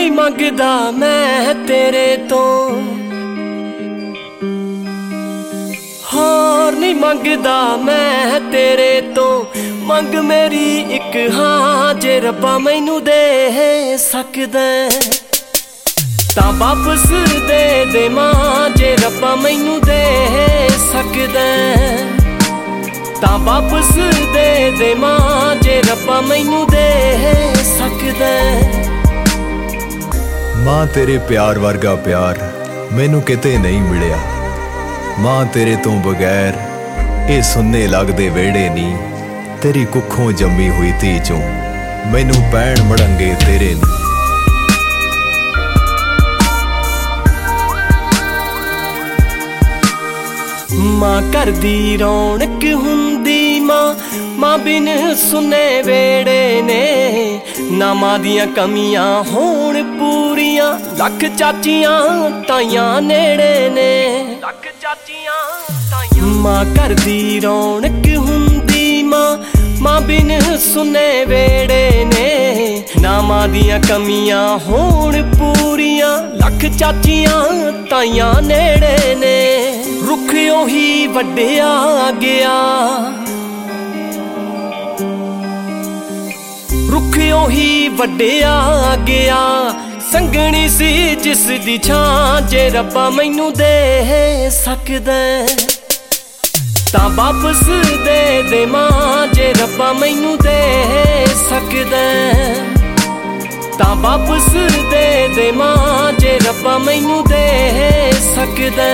नहीं मंगदा मैं तेरे तो, हार नहीं मंगदा मैं तेरे तो। मंग मेरी एक हाँ जे रब्बा मैनू दे सकदा तां वापस दे मां जे रब्बा मैनू दे सकदा तां वापस दे मां जे रब्बा मैनू दे सकदा। मां तेरे प्यार वर्गा प्यार मैनू किते नहीं मिलिया। मां तेरे तो बगैर ये सुन्ने लगदे वेड़े नी। तेरी कुखों जम्मी हुई धी चों मैनू पैण मड़ंगे तेरे नी। मां घर दी रौनक हुंदी मां बिन सुने वेड़े ने। ना मां दियां कमियां होण पूरियां लख चाचियां ताइयां नेड़े ने। लख चाचियां ताइयां मां घर दी रौनक हुंदी मां बिन सुने वेड़े ने। ना मां दियां कमियां होण पूरियां लख चाचियां ताइयां नेड़े ने। रुख ओही वड्डिया गया रुख ओही वड्डिया गया। संगनी सी जिस दी छां जे रब्बा मैनू दे सकदा तां वापस दे मां जे रब्बा मैनू दे सकदा तां वापस दे मां जे रब्बा मैनू दे सकदा।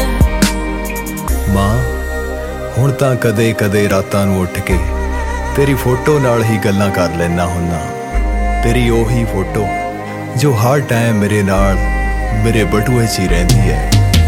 मां हुण तां कदे कदे रातां नूं उठ के तेरी फोटो नाल ही गल्लां कर लैना हुन्ना। तेरी ओही फोटो जो हर टाइम मेरे नाल मेरे बटूए च ही रहिंदी है।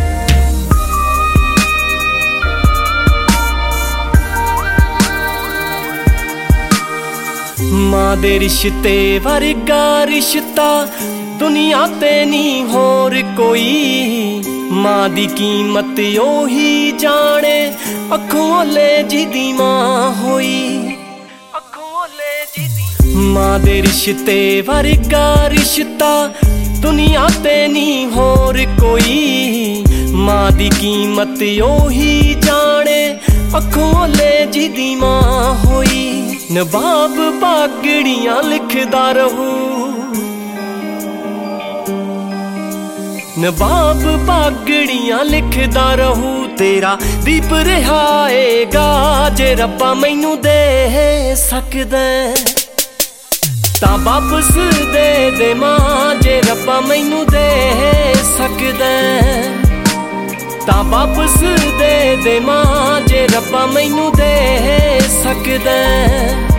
मां दे रिश्ते वर्गा रिश्ता दुनिया ते नहीं होर कोई। मां दी कीमत ओही जाने अखों ले जिदी मां होई। अखों ले जिदी मां दे रिश्ते वर्गा रिश्ता दुनिया ते नहीं होर कोई। मां दी कीमत ओही जाने अखों ले जिदी मां होई। नवाब पागड़ियां लिखदा रहूं नवाब पागड़ियां लिखदा रहूं। तेरा दीप रिहाएगा जे रब्बा मैनू दे सकदा तां वापस दे मां जे रब्बा मैनू दे सकदा तां वापस दे मां जे रब्बा मैनू दे सकदा।